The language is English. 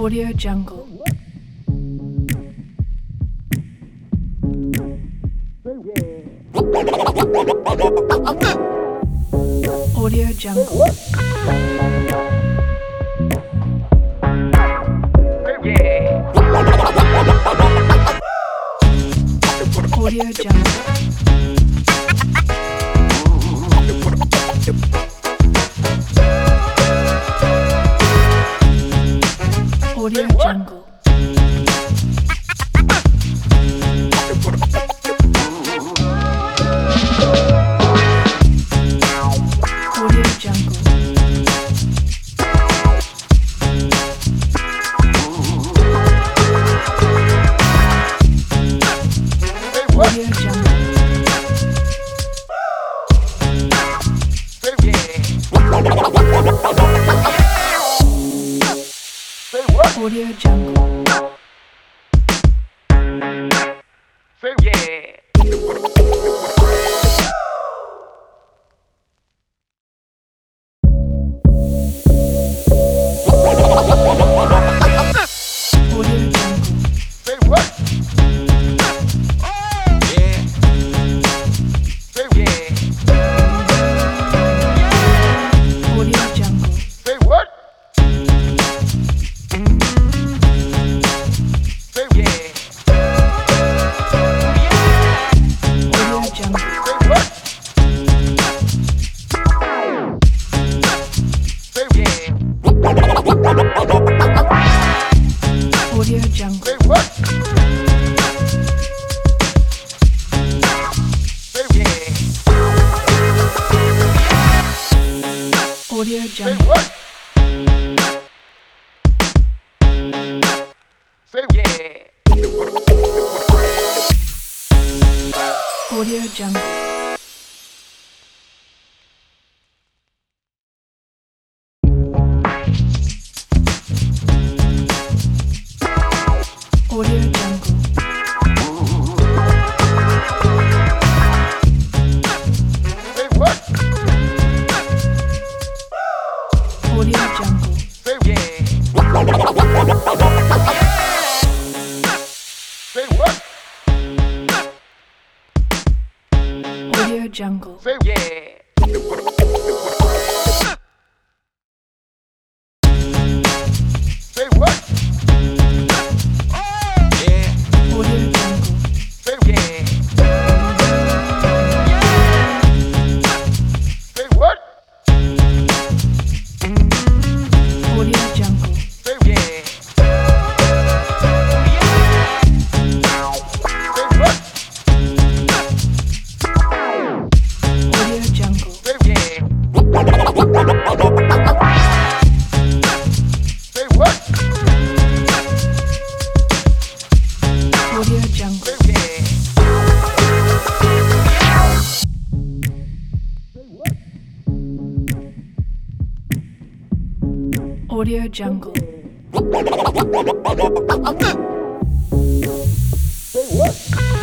Audio Jungle. Audio Jungle. Audio Jungle. Audio Jungle. Audio Jungle. Audio Jungle. Audio Jungle. Audio Jungle. Say what? Say yeah. Audio Say Jungle. what? Say yeah. Audio Jungle. Audio Jungle. Say what? Audio Jungle. Say yeah. Say what? Audio Jungle. Say yeah. Say what? Audio Jungle. Say yeah. Say what? Audio Jungle. Say yeah. Say what? Audio Jungle. Say yeah. Say what? Audio Jungle. Say yeah. Audio Jungle. Say what?